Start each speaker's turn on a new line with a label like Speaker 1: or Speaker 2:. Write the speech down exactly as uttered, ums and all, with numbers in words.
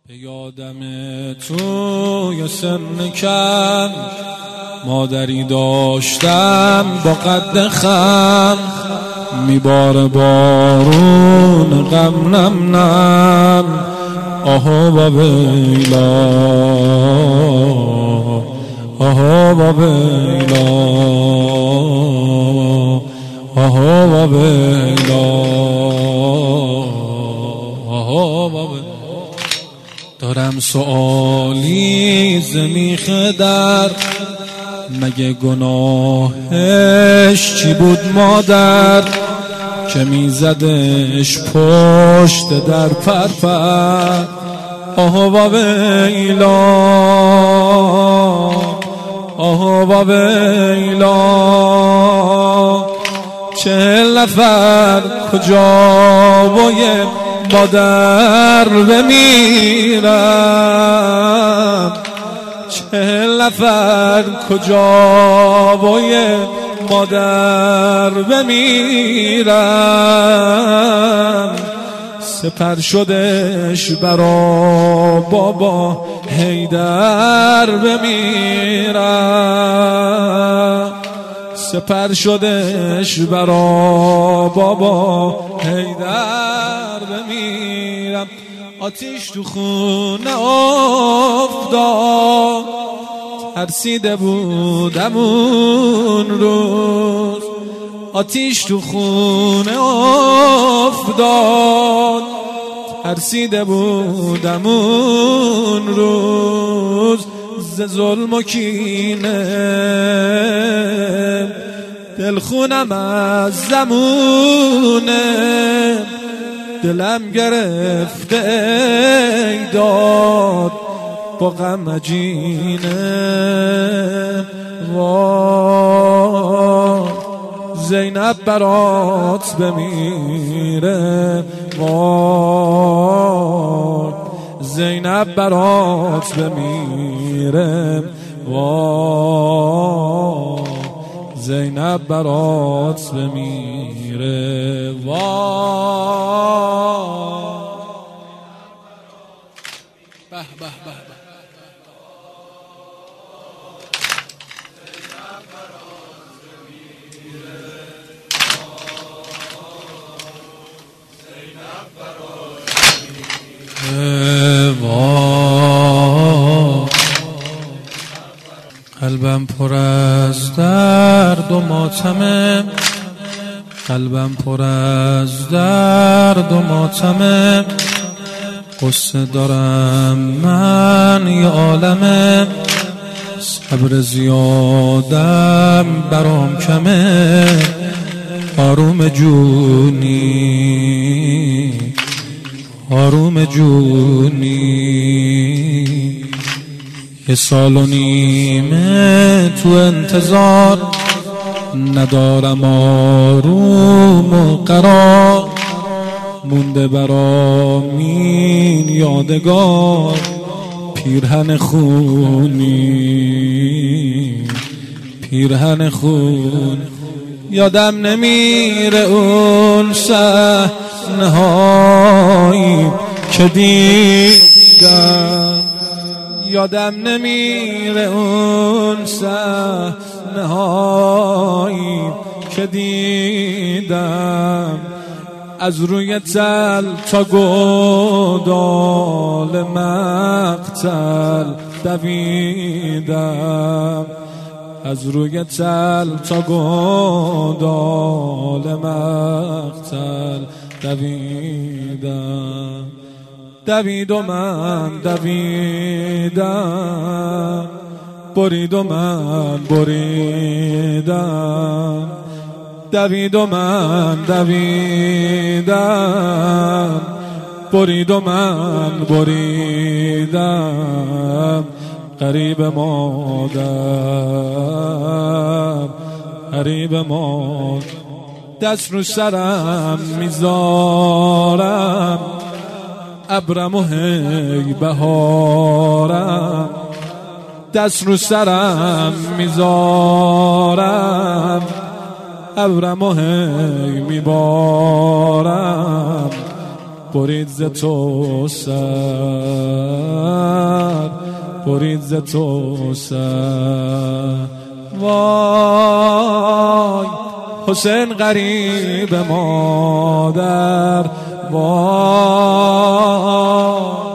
Speaker 1: به یادم توی سن کم مادری داشتم با قد خم، میباره بارون غم نم نم. آها با ویلا، آها با ویلا، آها با ویلا، آها با ویلا. دارم سؤالی ز میخ در، مگه گناهش چی بود مادر که میزدش پشت در پر پر؟ آها و ویلا، آها و ویلا. چهل نفر کجا باید مادر بمیرم، چهل نفر کجا باید مادر بمیرم. سپر شدش برا بابا حیدر بمیرم، سپر شدش برا بابا حیدر بمیرم. آتیش تو خونه افتاد، ترسیده بودم اون روز. آتیش تو خونه افتاد، ترسیده بودم اون روز. ز ظلم و کینه دلخونم از زمونه، دلم گرفته ای داد با غم عجینه. وای زینب برات بمیره، وای زینب برات بمیره، وای زینب برات بمیره، وای. به به به قلبم پر از درد و ماتمه، قلبم پر از درد و ماتمه. قصه دارم من یه عالمه، صبر زیادم برام کمه. آروم جونی، آروم جونی. یه سال و نیمه تو انتظار، ندارم آروم و قرار. مونده برام این یادگار، پیرهن خونی، پیرهن خون. یادم نمیره اون صحنه هایی که دیدم، یادم نمیره اون صحنه هایی که دیدم. از روی تل تا گودال مقتل دویدم، از روی تل تا گودال مقتل دویدم. دوید و من دویدم، برید و من بریدم. دوید و من دویدم، برید و من بریدم. غریب مادر، غریب مادر. دست رو سرم میذارم، ابرم و هی بهارم. دست رو سرم میذارم، ابرم و هی میبارم. برید ز تو سر، برید ز تو سر. وای حسین غریب مادر، وای